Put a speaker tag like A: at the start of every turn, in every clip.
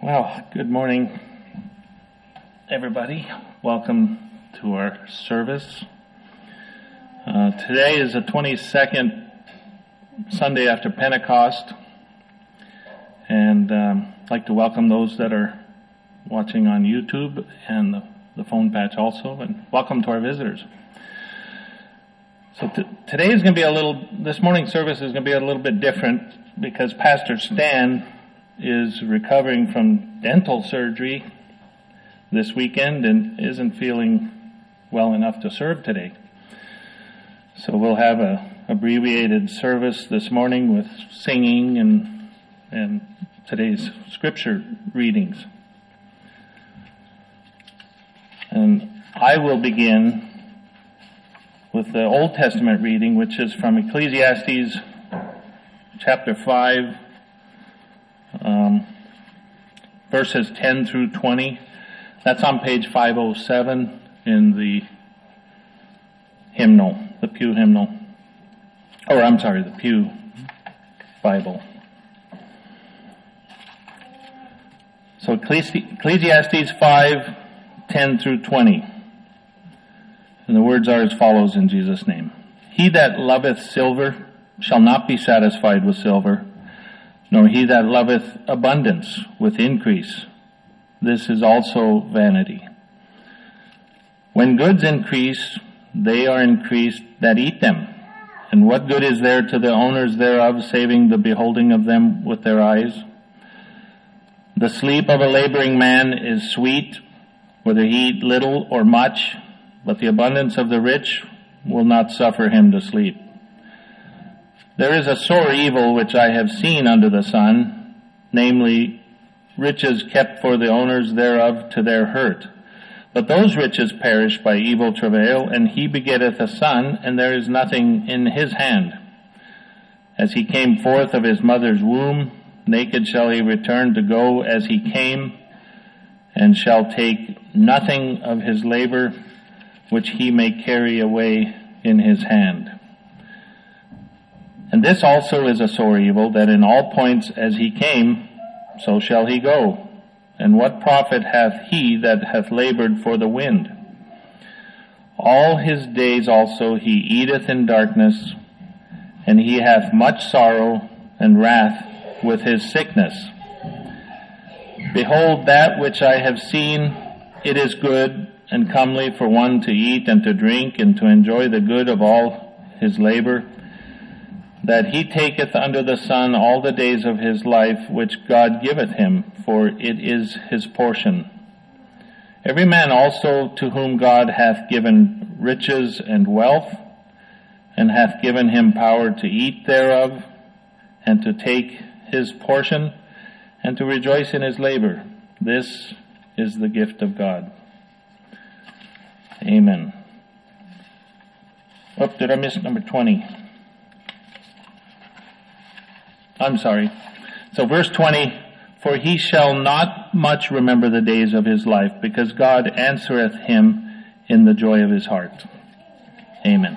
A: Well, good morning, everybody. Welcome to our service. Today is the 22nd Sunday after Pentecost, and I'd like to welcome those that are watching on YouTube and the phone patch also, and welcome to our visitors. So today is going to be this morning's service is going to be a little bit different because Pastor Stan is recovering from dental surgery this weekend and isn't feeling well enough to serve today. So we'll have a abbreviated service this morning with singing and today's scripture readings. And I will begin with the Old Testament reading, which is from Ecclesiastes chapter 5, verses 10 through 20. That's on page 507 in the hymnal, the Pew hymnal. The Pew Bible. So Ecclesiastes 5, 10 through 20. And the words are as follows in Jesus' name. He that loveth silver shall not be satisfied with silver, nor he that loveth abundance with increase. This is also vanity. When goods increase, they are increased that eat them. And what good is there to the owners thereof, saving the beholding of them with their eyes? The sleep of a laboring man is sweet, whether he eat little or much, but the abundance of the rich will not suffer him to sleep. There is a sore evil which I have seen under the sun, namely, riches kept for the owners thereof to their hurt. But those riches perish by evil travail, and he begetteth a son, and there is nothing in his hand. As he came forth of his mother's womb, naked shall he return to go as he came, and shall take nothing of his labor, which he may carry away in his hand. And this also is a sore evil, that in all points as he came, so shall he go. And what profit hath he that hath labored for the wind? All his days also he eateth in darkness, and he hath much sorrow and wrath with his sickness. Behold, that which I have seen, it is good and comely for one to eat and to drink and to enjoy the good of all his labor, that he taketh under the sun all the days of his life which God giveth him, for it is his portion. Every man also to whom God hath given riches and wealth, and hath given him power to eat thereof, and to take his portion, and to rejoice in his labor. This is the gift of God. Amen. Oh, did I miss number 20? I'm sorry. So verse 20, for he shall not much remember the days of his life, because God answereth him in the joy of his heart. Amen.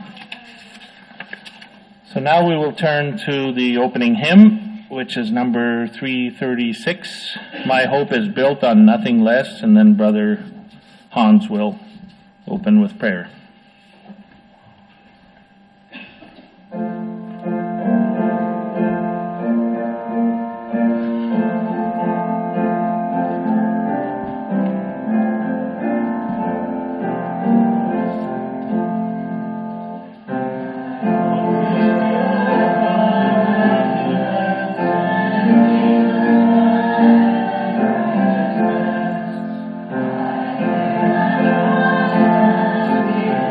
A: So now we will turn to the opening hymn, which is number 336. My hope is built on nothing less, and then Brother Hans will open with prayer.
B: Yeah.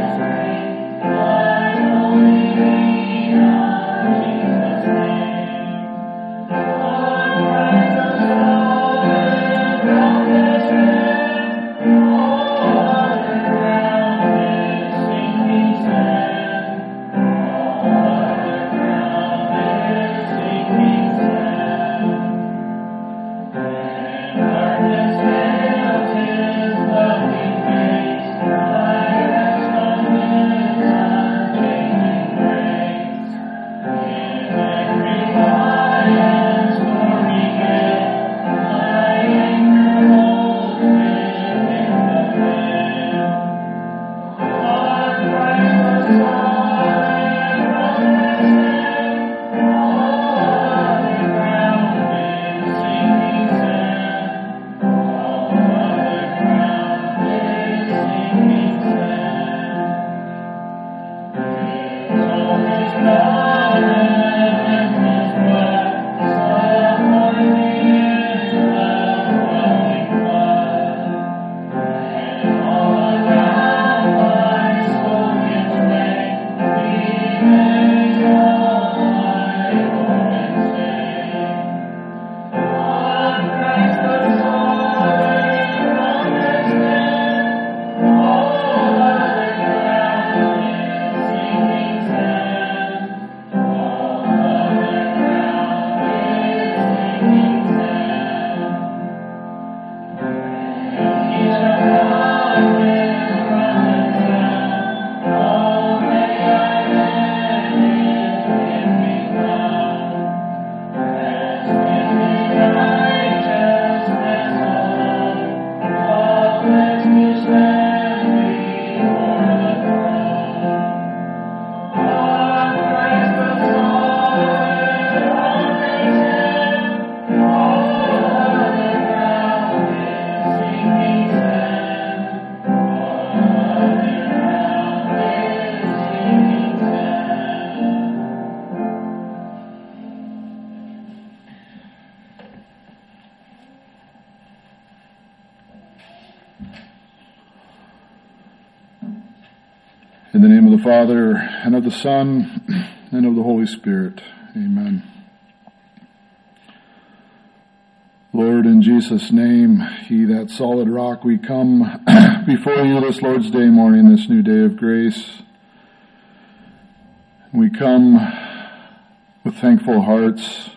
B: In the name of the Father, and of the Son, and of the Holy Spirit. Amen. Lord, in Jesus' name, He that solid rock, we come before you this Lord's Day morning, this new day of grace. We come with thankful hearts,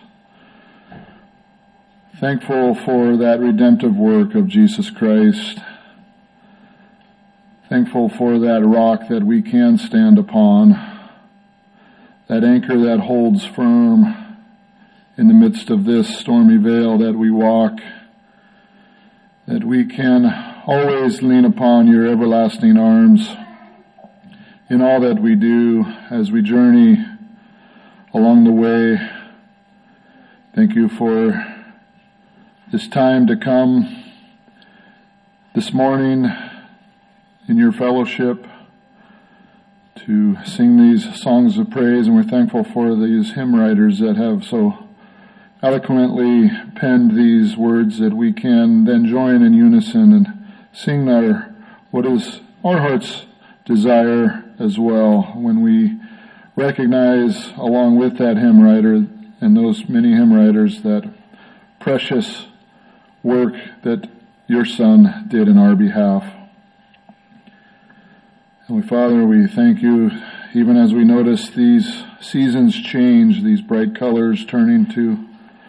B: thankful for that redemptive work of Jesus Christ, thankful for that rock that we can stand upon, that anchor that holds firm in the midst of this stormy vale that we walk, that we can always lean upon your everlasting arms in all that we do as we journey along the way. Thank you for this time to come this morning in your fellowship to sing these songs of praise, and we're thankful for these hymn writers that have so eloquently penned these words that we can then join in unison and sing what is our heart's desire as well, when we recognize along with that hymn writer and those many hymn writers that precious work that your Son did in our behalf. Heavenly Father, we thank you even as we notice these seasons change, these bright colors turning to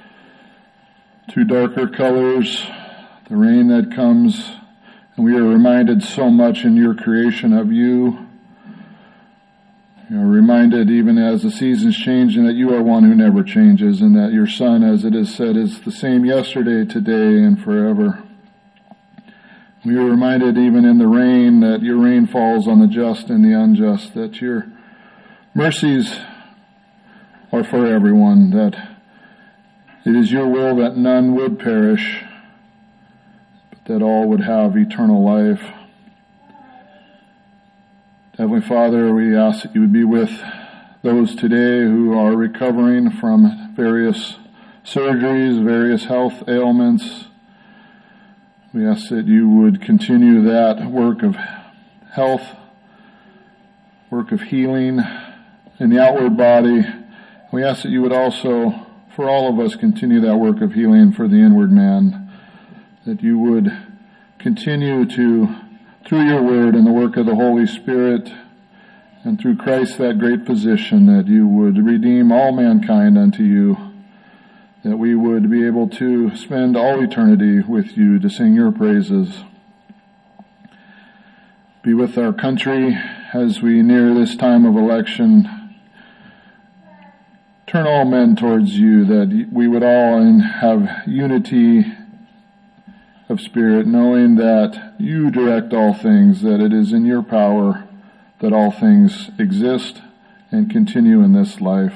B: darker colors, the rain that comes, and we are reminded so much in your creation of you. We are reminded even as the seasons change and that you are one who never changes, and that your Son, as it is said, is the same yesterday, today, and forever. We are reminded even in the rain that your rain falls on the just and the unjust, that your mercies are for everyone, that it is your will that none would perish, but that all would have eternal life. Heavenly Father, we ask that you would be with those today who are recovering from various surgeries, various health ailments. We ask that you would continue that work of health, work of healing in the outward body. We ask that you would also, for all of us, continue that work of healing for the inward man, that you would continue to, through your word and the work of the Holy Spirit, and through Christ, that great physician, that you would redeem all mankind unto you, that we would be able to spend all eternity with you to sing your praises. Be with our country as we near this time of election. Turn all men towards you, that we would all have unity of spirit, knowing that you direct all things, that it is in your power that all things exist and continue in this life.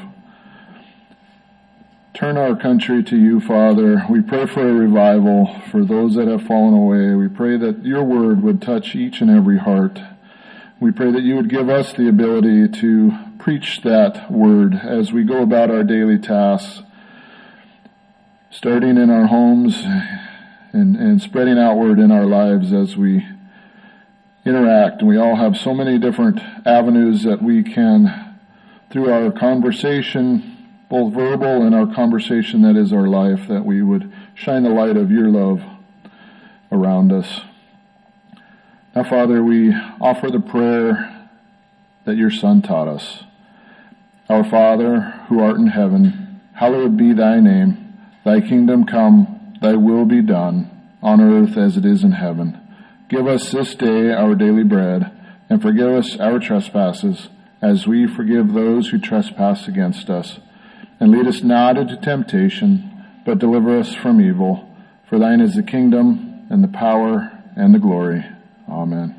B: Turn our country to you, Father. We pray for a revival for those that have fallen away. We pray that your word would touch each and every heart. We pray that you would give us the ability to preach that word as we go about our daily tasks, starting in our homes and spreading outward in our lives as we interact. And we all have so many different avenues that we can, through our conversation, both verbal and our conversation that is our life, that we would shine the light of your love around us. Now, Father, we offer the prayer that your Son taught us. Our Father, who art in heaven, hallowed be thy name. Thy kingdom come, thy will be done, on earth as it is in heaven. Give us this day our daily bread, and forgive us our trespasses, as we forgive those who trespass against us. And lead us not into temptation, but deliver us from evil. For thine is the kingdom, and the power, and the glory. Amen.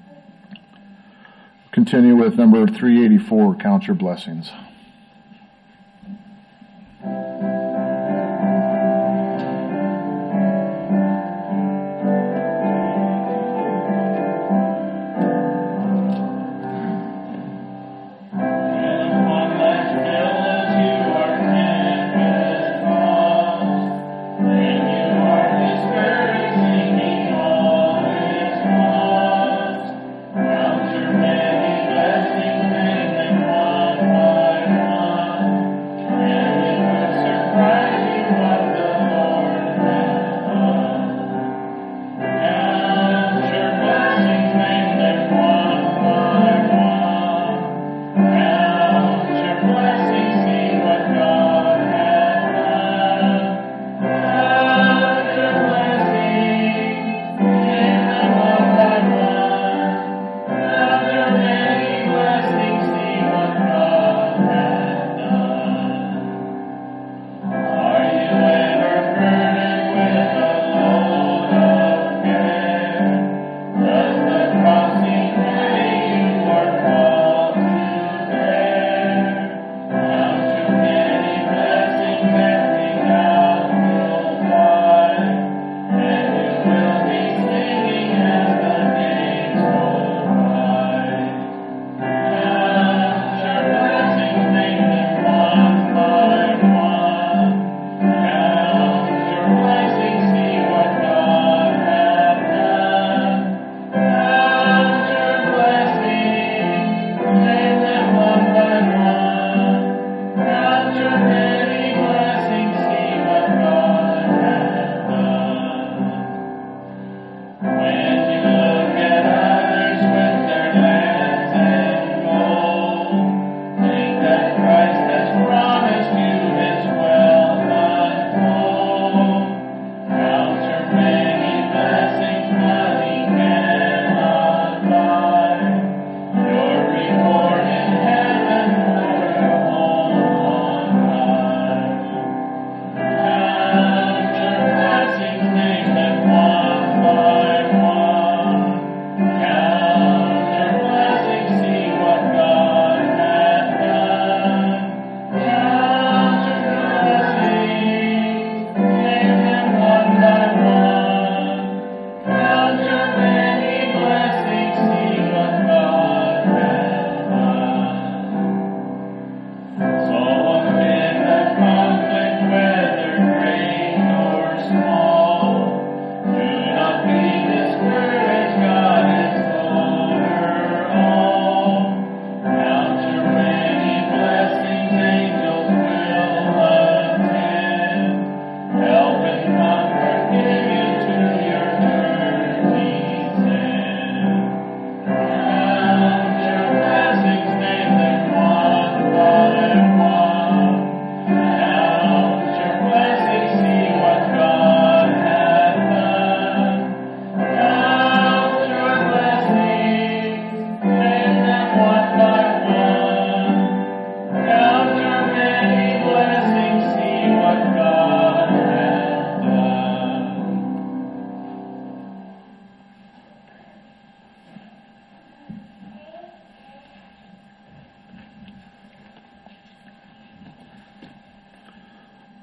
B: Continue with number 384, Count Your Blessings.
C: Blessings.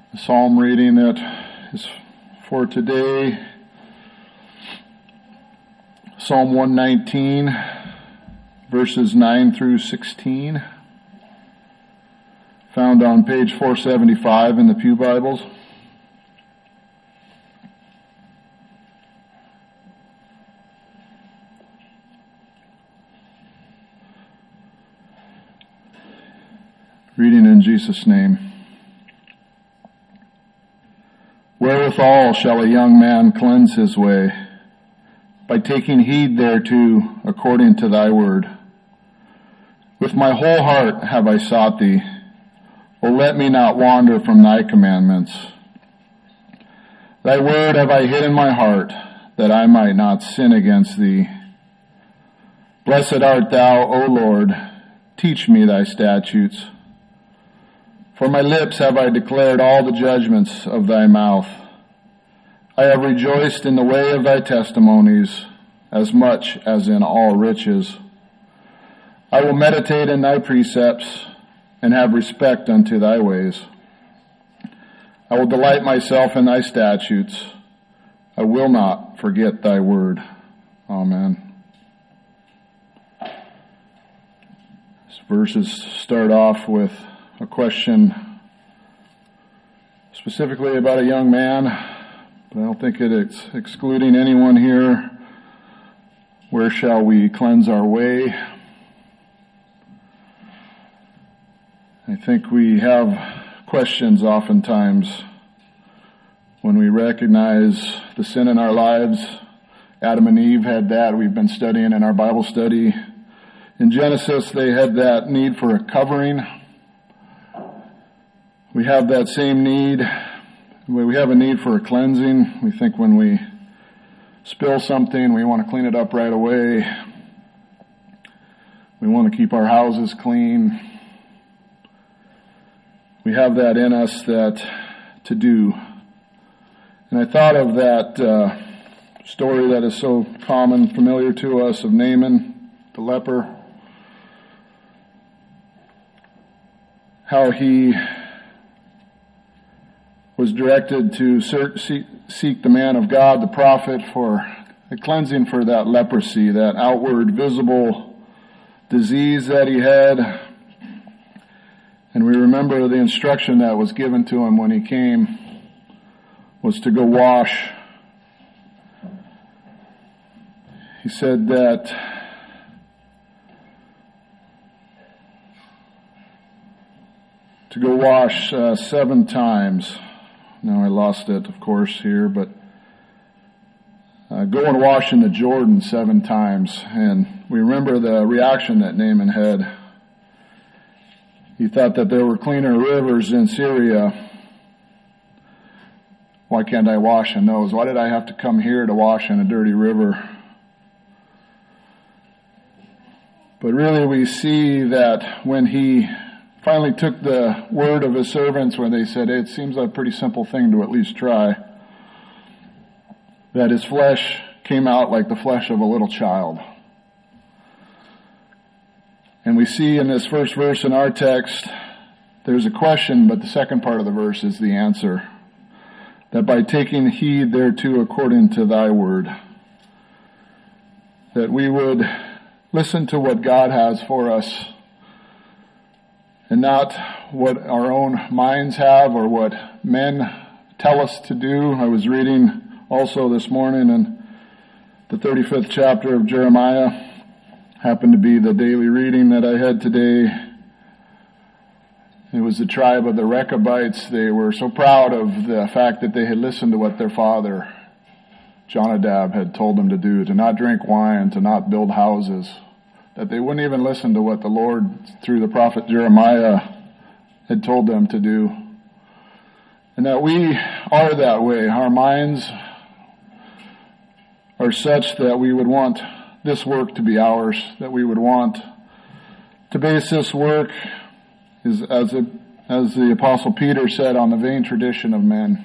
B: The psalm reading that is for today, Psalm 119, verses 9 through 16, found on page 475 in the Pew Bibles. Reading in Jesus' name. Wherewithal shall a young man cleanse his way? By taking heed thereto according to thy word. With my whole heart have I sought thee. O let me not wander from thy commandments. Thy word have I hid in my heart, that I might not sin against thee. Blessed art thou, O Lord. Teach me thy statutes. For my lips have I declared all the judgments of thy mouth. I have rejoiced in the way of thy testimonies, as much as in all riches. I will meditate in thy precepts, and have respect unto thy ways. I will delight myself in thy statutes. I will not forget thy word. Amen. These verses start off with a question specifically about a young man, but I don't think it's excluding anyone here. Where shall we cleanse our way? I think we have questions oftentimes when we recognize the sin in our lives. Adam and Eve had that. We've been studying in our Bible study. In Genesis, they had that need for a covering. We have that same need. We have a need for a cleansing. We think when we spill something, we want to clean it up right away. We want to keep our houses clean. We have that in us that to do. And I thought of that story that is so common, familiar to us, of Naaman, the leper. How he was directed to seek the man of God, the prophet, for a cleansing for that leprosy, that outward visible disease that he had. And we remember the instruction that was given to him when he came was to go wash. He said that to go wash 7 times. Now I lost it, of course, here, but go and wash in the Jordan 7 times. And we remember the reaction that Naaman had. He thought that there were cleaner rivers in Syria. Why can't I wash in those? Why did I have to come here to wash in a dirty river? But really we see that when he finally took the word of his servants where they said, hey, it seems like a pretty simple thing to at least try, that his flesh came out like the flesh of a little child. And we see in this first verse in our text, there's a question, but the second part of the verse is the answer. That by taking heed thereto according to thy word, that we would listen to what God has for us, and not what our own minds have or what men tell us to do. I was reading also this morning in the 35th chapter of Jeremiah. Happened to be the daily reading that I had today. It was the tribe of the Rechabites. They were so proud of the fact that they had listened to what their father, Jonadab, had told them to do, to not drink wine, to not build houses, that they wouldn't even listen to what the Lord, through the prophet Jeremiah, had told them to do. And that we are that way. Our minds are such that we would want this work to be ours, that we would want to base this work, as the Apostle Peter said, on the vain tradition of men.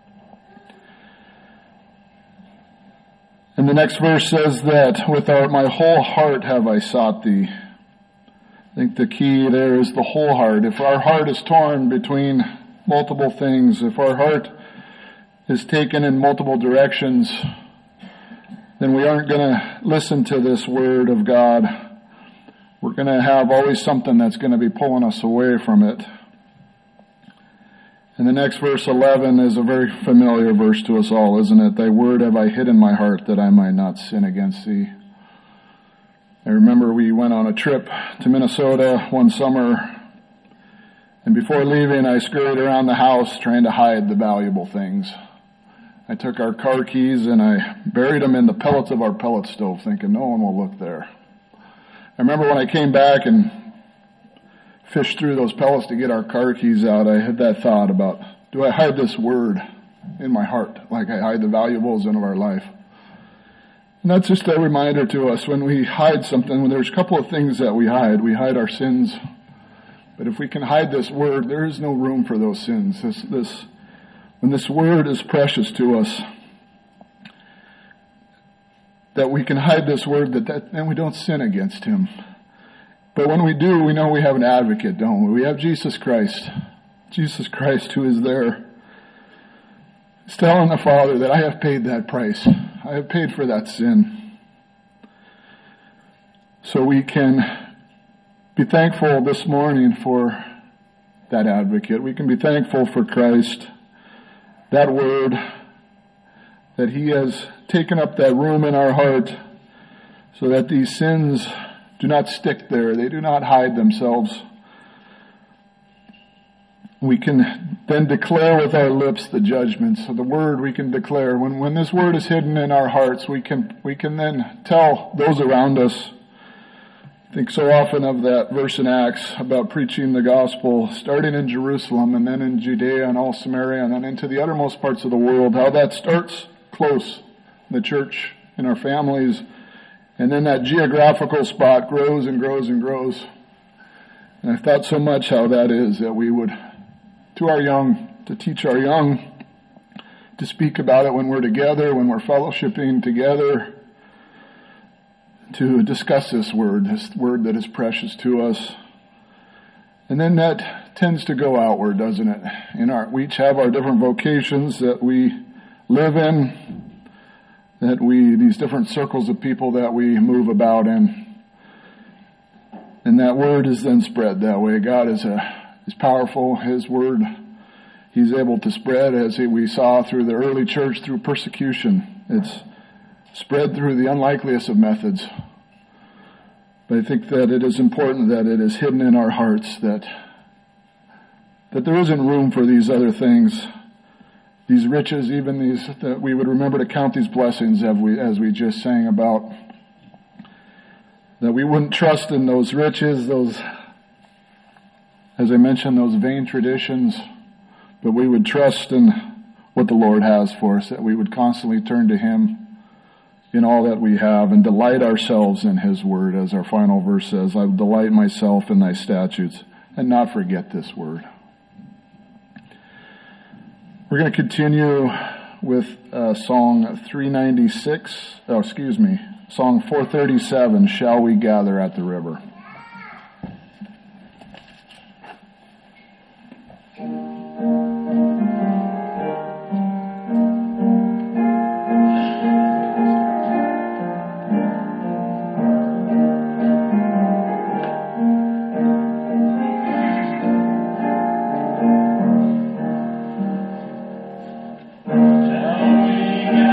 B: And the next verse says that, with my whole heart have I sought thee. I think the key there is the whole heart. If our heart is torn between multiple things, if our heart is taken in multiple directions, then we aren't going to listen to this word of God. We're going to have always something that's going to be pulling us away from it. And the next verse 11 is a very familiar verse to us all, isn't it? Thy word have I hid in my heart that I might not sin against thee. I remember we went on a trip to Minnesota one summer, and before leaving I scurried around the house trying to hide the valuable things. I took our car keys and I buried them in the pellets of our pellet stove, thinking no one will look there. I remember when I came back and fished through those pellets to get our car keys out, I had that thought about, do I hide this word in my heart like I hide the valuables in our life? And that's just a reminder to us when we hide something, when there's a couple of things that we hide our sins. But if we can hide this word, there is no room for those sins. When this word is precious to us, that we can hide this word and we don't sin against him. But when we do, we know we have an advocate, don't we? We have Jesus Christ. Jesus Christ who is there. He's telling the Father that I have paid that price. I have paid for that sin. So we can be thankful this morning for that advocate. We can be thankful for Christ, that word, that he has taken up that room in our heart so that these sins do not stick there. They do not hide themselves. We can then declare with our lips the judgments. So the word we can declare. When this word is hidden in our hearts, we can then tell those around us. I think so often of that verse in Acts about preaching the gospel, starting in Jerusalem and then in Judea and all Samaria and then into the uttermost parts of the world, how that starts close in the church, in our families, and then that geographical spot grows and grows and grows. And I've thought so much how that is, that we would, to teach our young, to speak about it when we're together, when we're fellowshipping together, to discuss this word that is precious to us. And then that tends to go outward, doesn't it? We each have our different vocations that we live in, these different circles of people that we move about in. And that word is then spread that way. God is powerful. His word, he's able to spread, as we saw through the early church, through persecution. It's spread through the unlikeliest of methods. But I think that it is important that it is hidden in our hearts, that there isn't room for these other things, these riches, even these, that we would remember to count these blessings as we just sang about. That we wouldn't trust in those riches, those, as I mentioned, those vain traditions, but we would trust in what the Lord has for us, that we would constantly turn to him in all that we have and delight ourselves in his word, as our final verse says, I will delight myself in thy statutes and not forget this word. We're going to continue with Song 437, Shall We Gather at the River?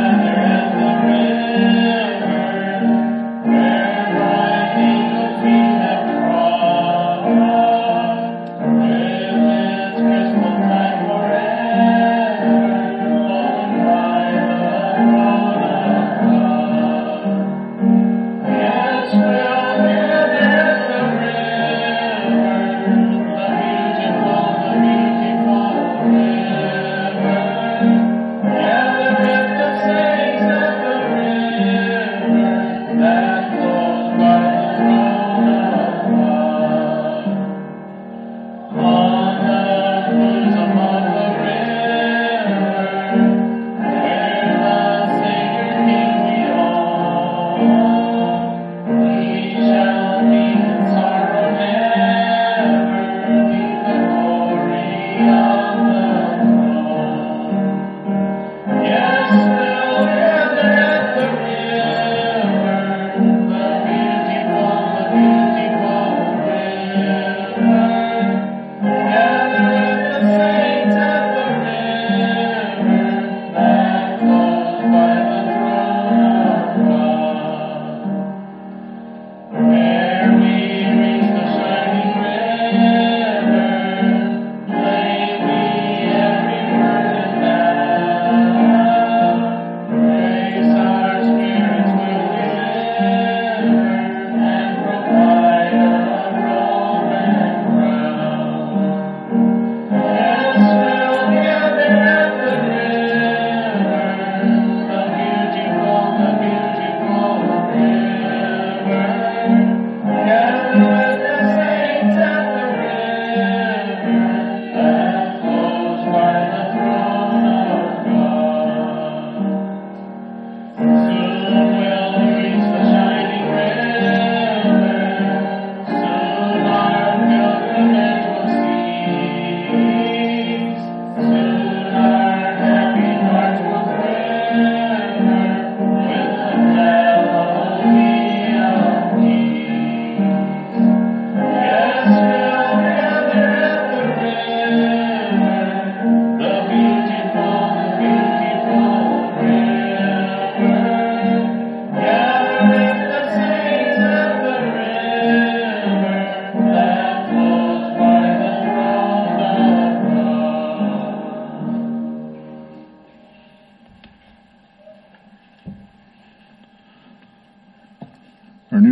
C: We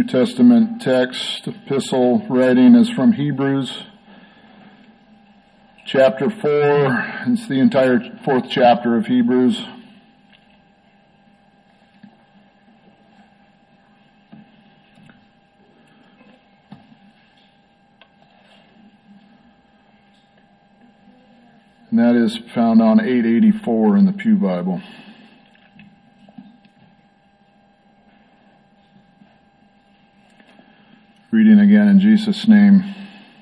B: New Testament text, epistle writing is from Hebrews chapter 4. It's the entire 4th chapter of Hebrews. And that is found on 884 in the Pew Bible. Reading again in Jesus' name.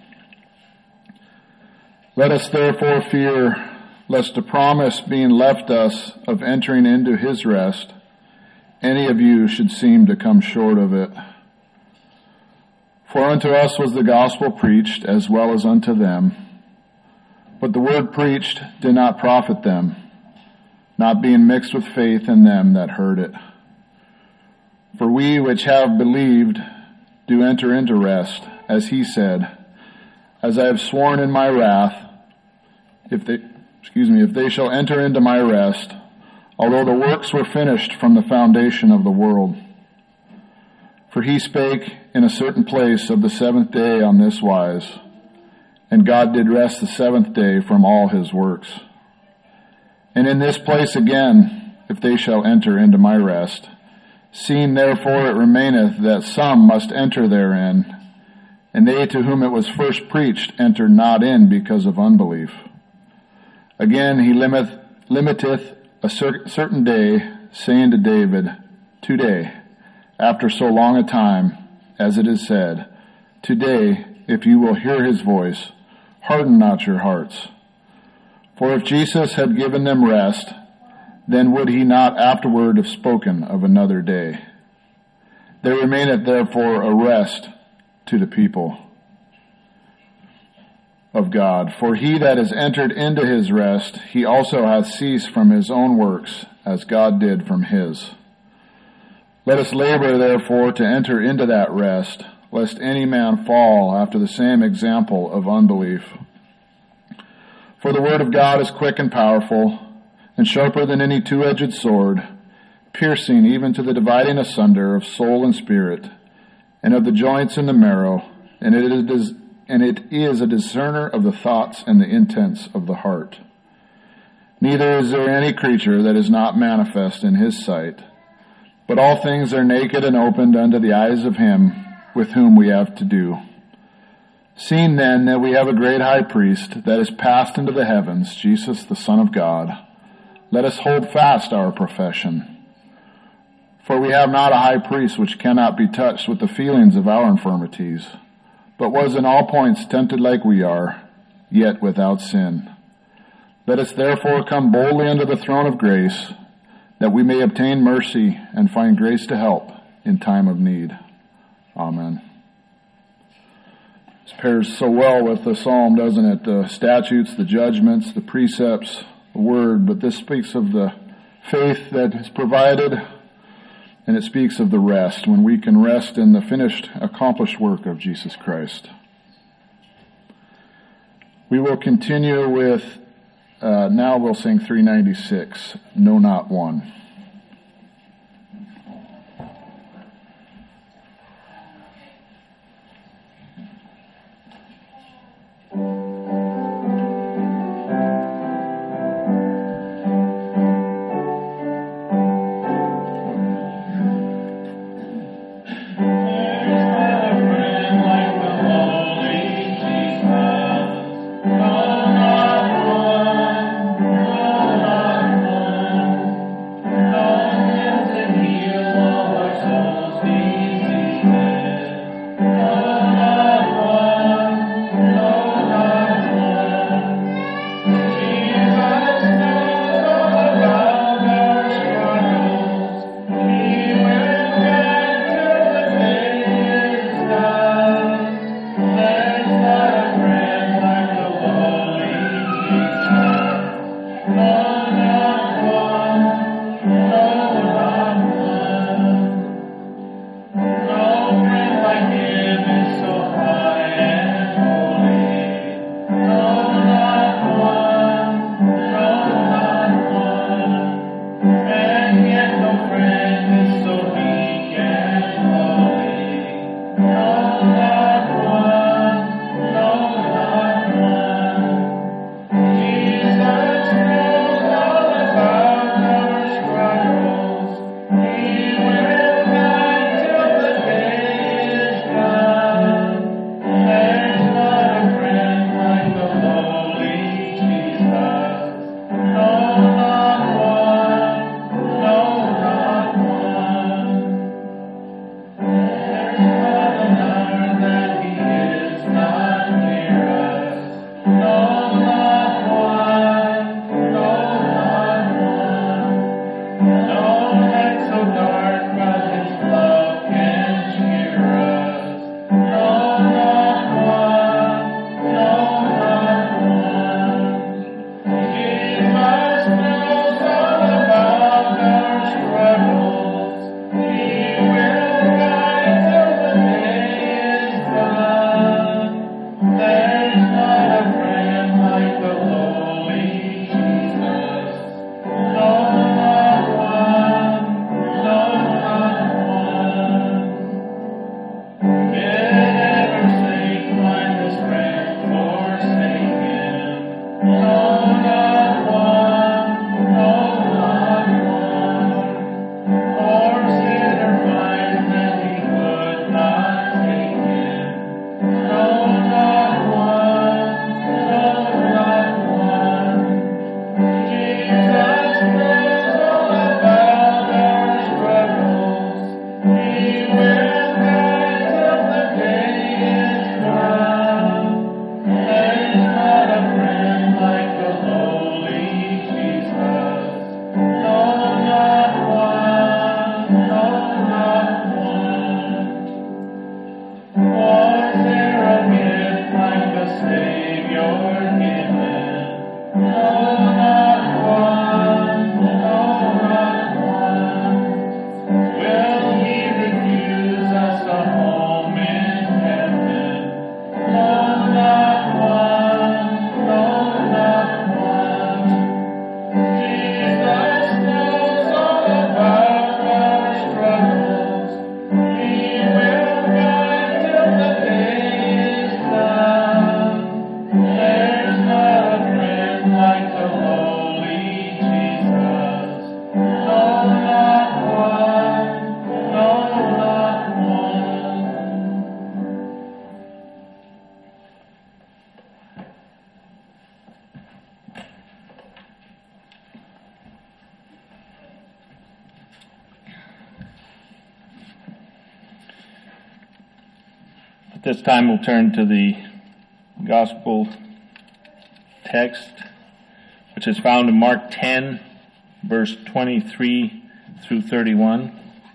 B: Let us therefore fear, lest a promise being left us of entering into his rest, any of you should seem to come short of it. For unto us was the gospel preached as well as unto them. But the word preached did not profit them, not being mixed with faith in them that heard it. For we which have believed do enter into rest, as he said, as I have sworn in my wrath, if they shall enter into my rest, although the works were finished from the foundation of the world. For he spake in a certain place of the seventh day on this wise, and God did rest the seventh day from all his works. And in this place again, if they shall enter into my rest, seeing therefore it remaineth that some must enter therein, and they to whom it was first preached entered not in because of unbelief. Again he limiteth a certain day, saying to David, Today, after so long a time, as it is said, Today, if you will hear his voice, harden not your hearts. For if Jesus had given them rest, then would he not afterward have spoken of another day. There remaineth therefore a rest to the people of God. For he that is entered into his rest, he also hath ceased from his own works, as God did from his. Let us labor therefore to enter into that rest, lest any man fall after the same example of unbelief. For the word of God is quick and powerful, and sharper than any two-edged sword, piercing even to the dividing asunder of soul and spirit, and of the joints and the marrow, and it is a discerner of the thoughts and the intents of the heart. Neither is there any creature that is not manifest in his sight, but all things are naked and opened unto the eyes of him with whom we have to do. Seeing then that we have a great high priest that is passed into the heavens, Jesus the Son of God, let us hold fast our profession. For we have not a high priest which cannot be touched with the feelings of our infirmities, but was in all points tempted like we are, yet without sin. Let us therefore come boldly unto the throne of grace, that we may obtain mercy and find grace to help in time of need. Amen. This pairs so well with the psalm, doesn't it? The statutes, the judgments, the precepts, the word, but this speaks of the faith that is provided, and it speaks of the rest, when we can rest in the finished, accomplished work of Jesus Christ. We will continue with, now we'll sing 396, No Not One.
A: This time we'll turn to the gospel text, which is found in Mark 10, verse 23 through 31.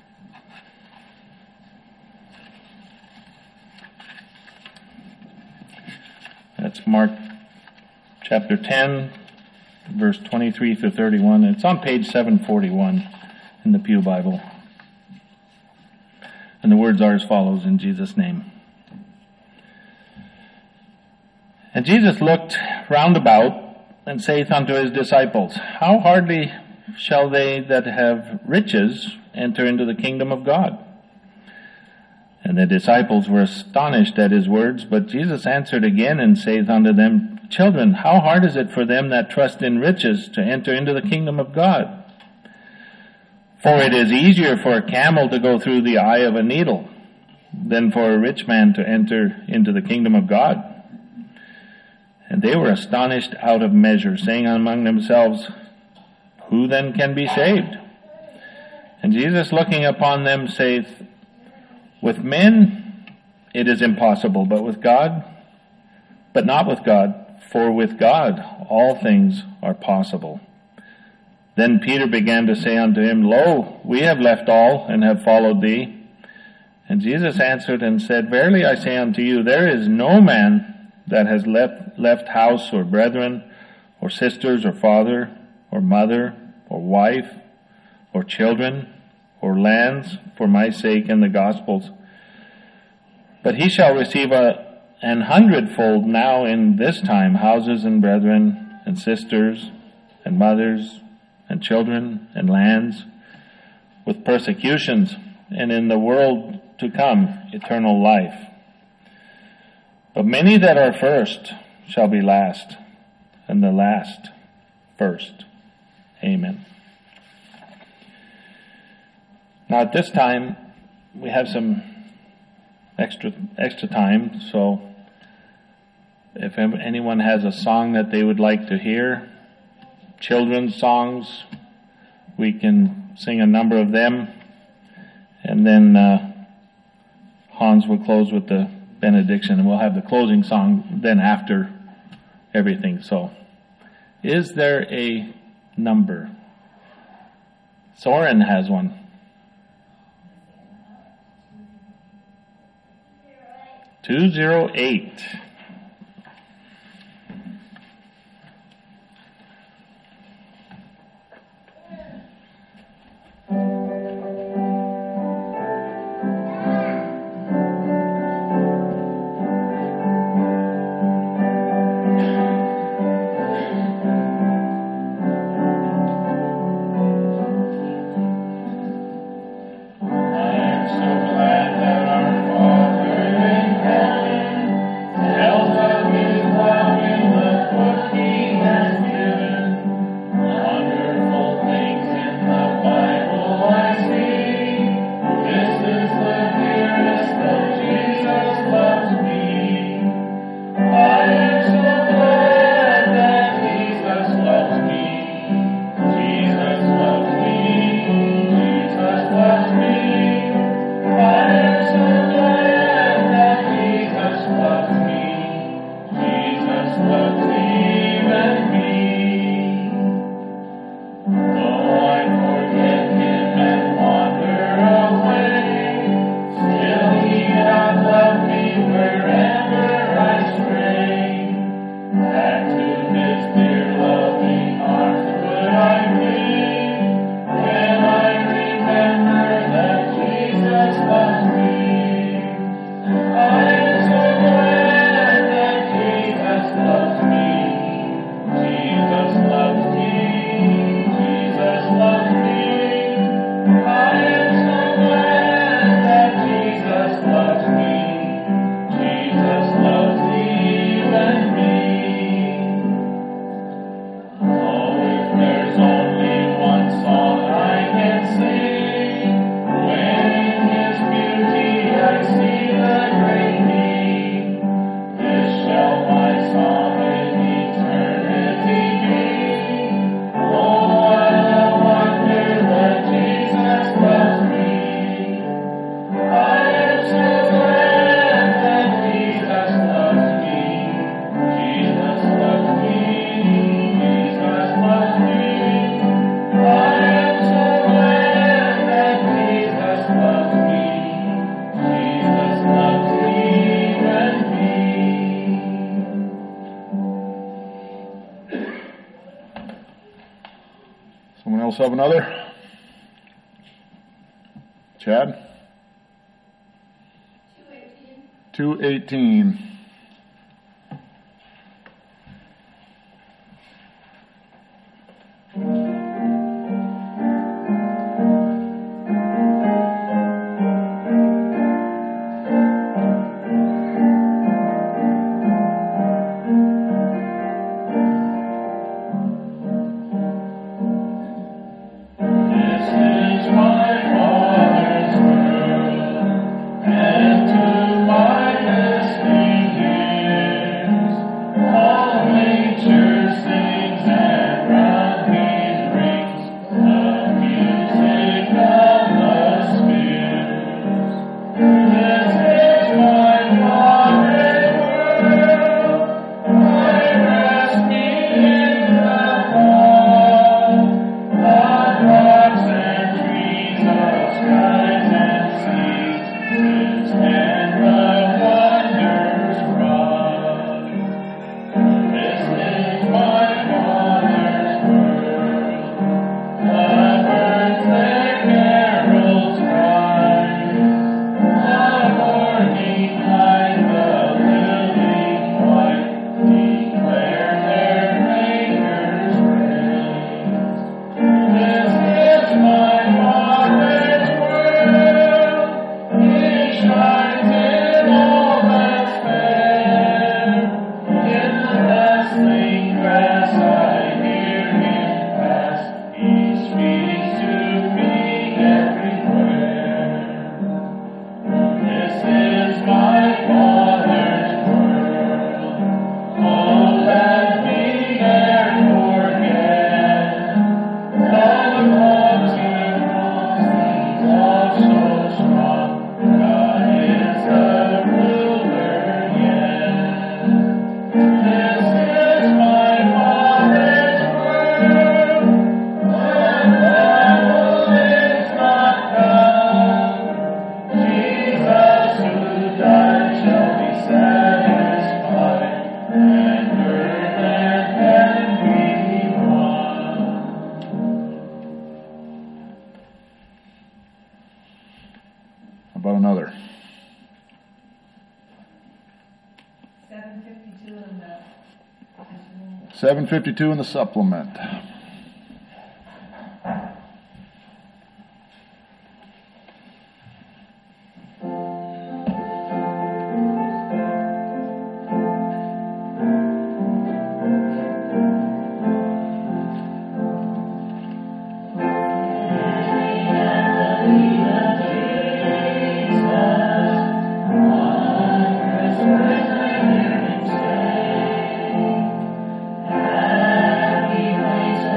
A: That's Mark chapter 10, verse 23 through 31. It's on page 741 in the Pew Bible. And the words are as follows in Jesus' name. And Jesus looked round about, and saith unto his disciples, How hardly shall they that have riches enter into the kingdom of God? And the disciples were astonished at his words, but Jesus answered again, and saith unto them, Children, how hard is it for them that trust in riches to enter into the kingdom of God? For it is easier for a camel to go through the eye of a needle than for a rich man to enter into the kingdom of God. And they were astonished out of measure, saying among themselves, Who then can be saved? And Jesus, looking upon them, saith, With men it is impossible, but not with God, for with God all things are possible. Then Peter began to say unto him, Lo, we have left all, and have followed thee. And Jesus answered and said, Verily I say unto you, there is no man that has left house or brethren, or sisters, or father, or mother, or wife, or children, or lands, for my sake and the gospel's. But he shall receive an hundredfold now in this time, houses and brethren, and sisters, and mothers, and children, and lands, with persecutions, and in the world to come, eternal life. But many that are first shall be last, and the last first. Amen. Now at this time, we have some extra time, so if anyone has a song that they would like to hear, children's songs, we can sing a number of them, and then Hans will close with the benediction, and we'll have the closing song then after everything. So, is there a number? Soren has one. 208.
C: I'm so glad that our Father in heaven
B: Someone else have another? Chad? 2:18. About another. 752 in the supplement.
C: Happy place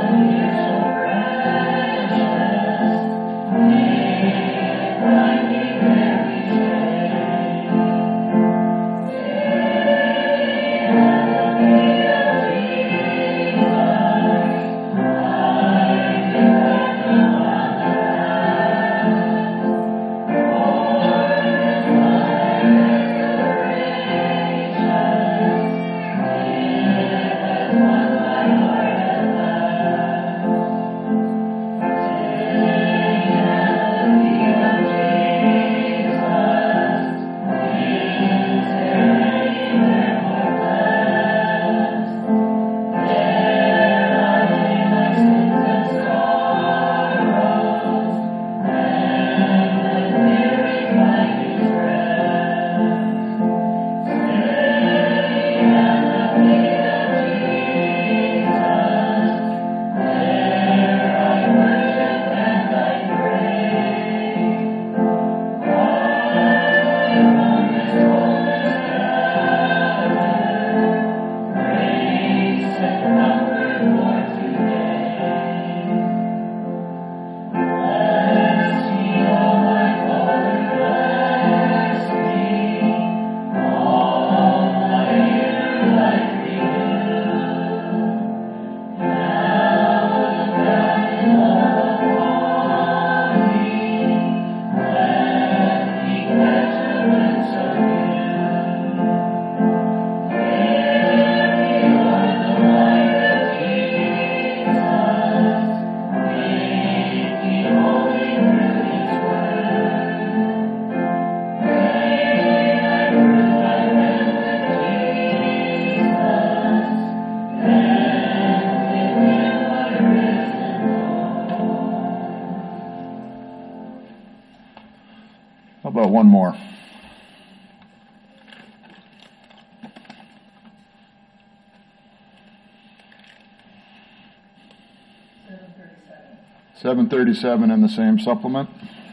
B: about one more? $737 in the same supplement.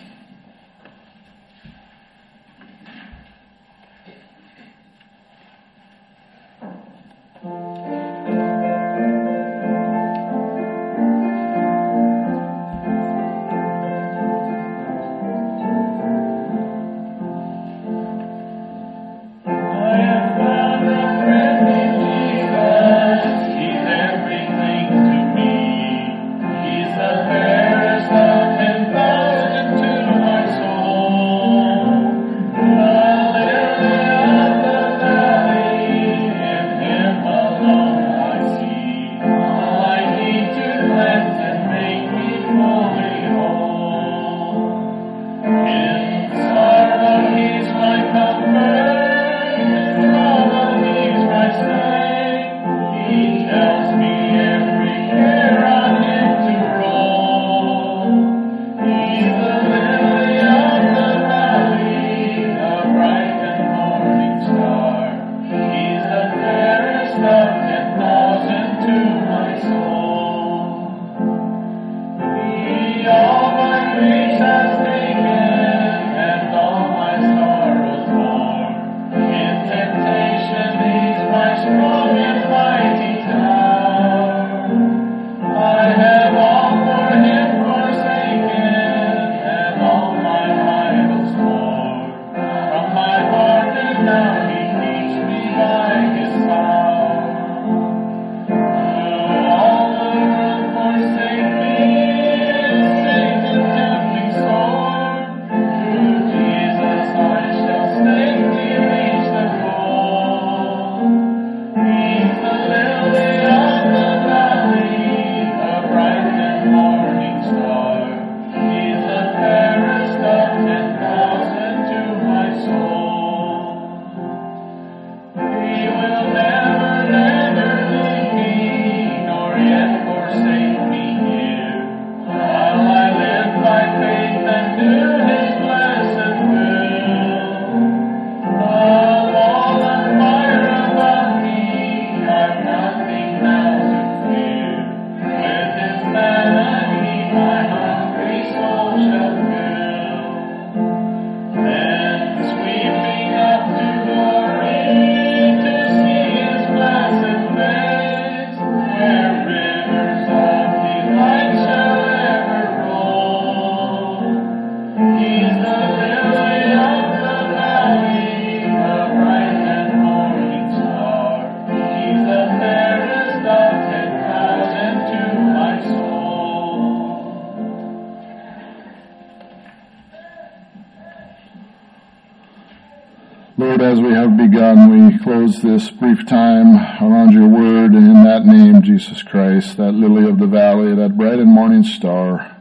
B: Lord, as we have begun, we close this brief time around your word and in that name, Jesus Christ, that lily of the valley, that bright and morning star.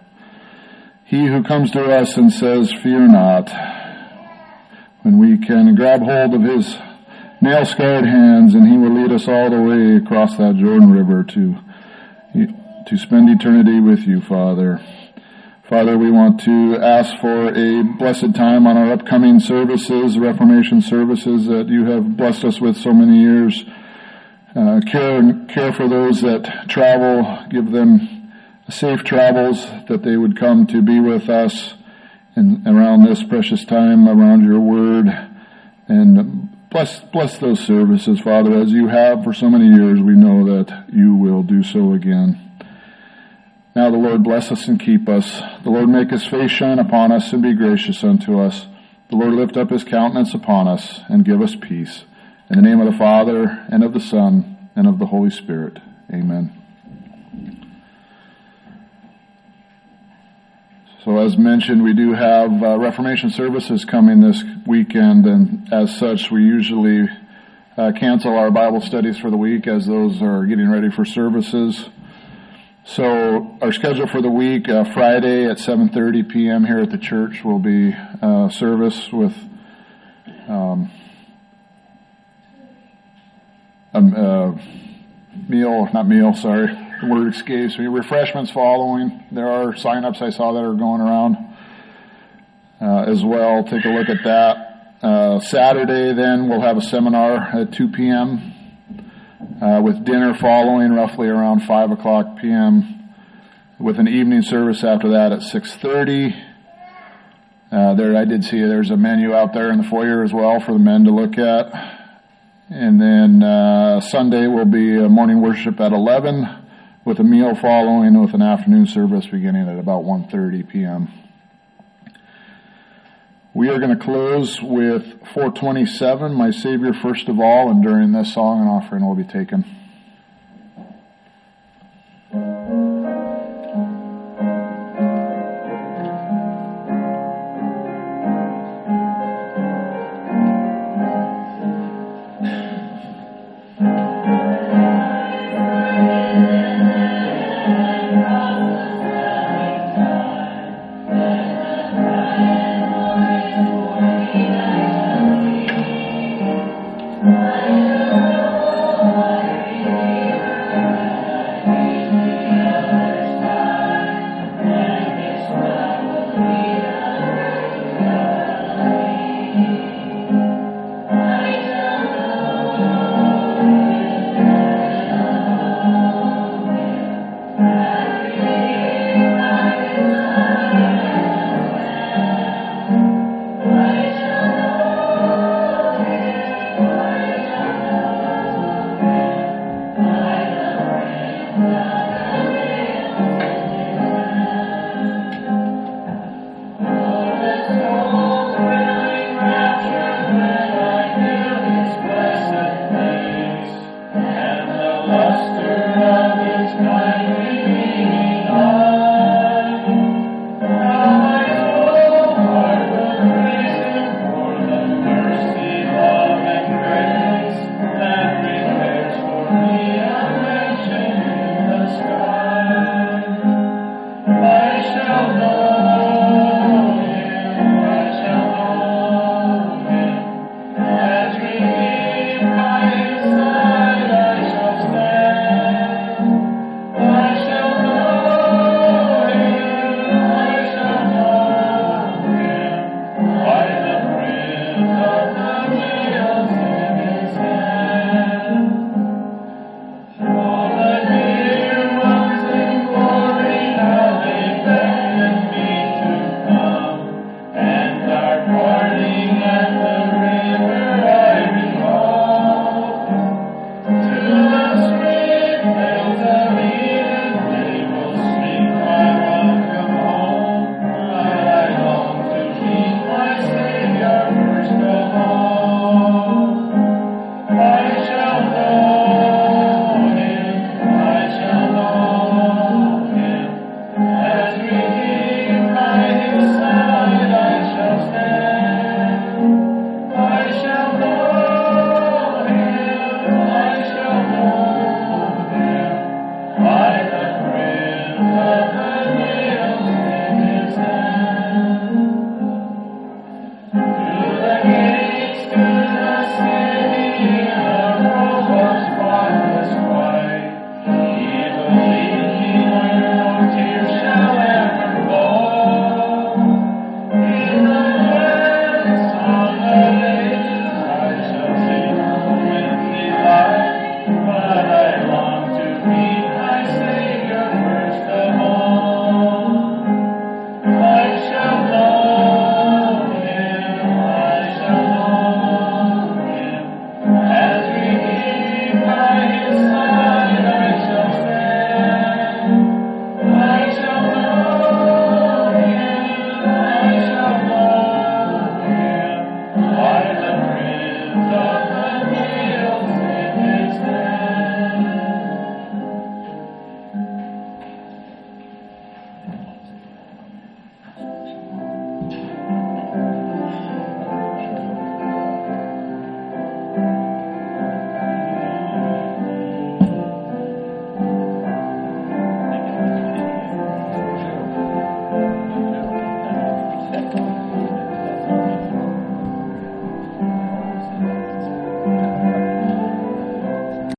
B: He who comes to us and says, fear not, when we can grab hold of his nail-scarred hands and he will lead us all the way across that Jordan River to spend eternity with you, Father. Father, we want to ask for a blessed time on our upcoming services, Reformation services that you have blessed us with so many years. Care for those that travel, give them safe travels, that they would come to be with us and around this precious time, around your word. And bless those services, Father, as you have for so many years. We know that you will do so again. Now the Lord bless us and keep us. The Lord make his face shine upon us and be gracious unto us. The Lord lift up his countenance upon us and give us peace. In the name of the Father, and of the Son, and of the Holy Spirit. Amen. So as mentioned, we do have Reformation services coming this weekend, and as such, we usually cancel our Bible studies for the week as those are getting ready for services. So our schedule for the week, Friday at 7:30 p.m. here at the church will be service with the word escapes me. Refreshments following. There are sign-ups I saw that are going around. as well. Take a look at that. Saturday then we'll have a seminar at 2 p.m. With dinner following roughly around 5 o'clock p.m. with an evening service after that at 6:30. There, I did see there's a menu out there in the foyer as well for the men to look at. And then Sunday will be a morning worship at 11 with a meal following with an afternoon service beginning at about 1:30 p.m. We are going to close with 427, My Savior First of All, and during this song an offering will be taken.